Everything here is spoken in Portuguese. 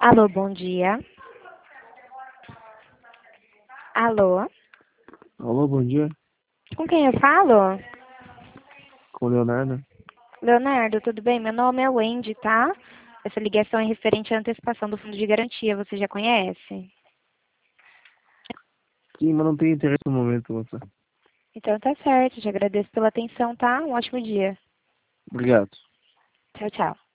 Alô, bom dia. Alô, Alô, bom dia. com quem eu falo? Com o Leonardo. Leonardo, tudo bem? Meu nome é Wendy, tá? Essa ligação é referente à antecipação do fundo de garantia, você já conhece? Sim, mas não tenho interesse no momento, moça. Então tá certo, te agradeço pela atenção, tá? Um ótimo dia. Obrigado. Tchau, tchau.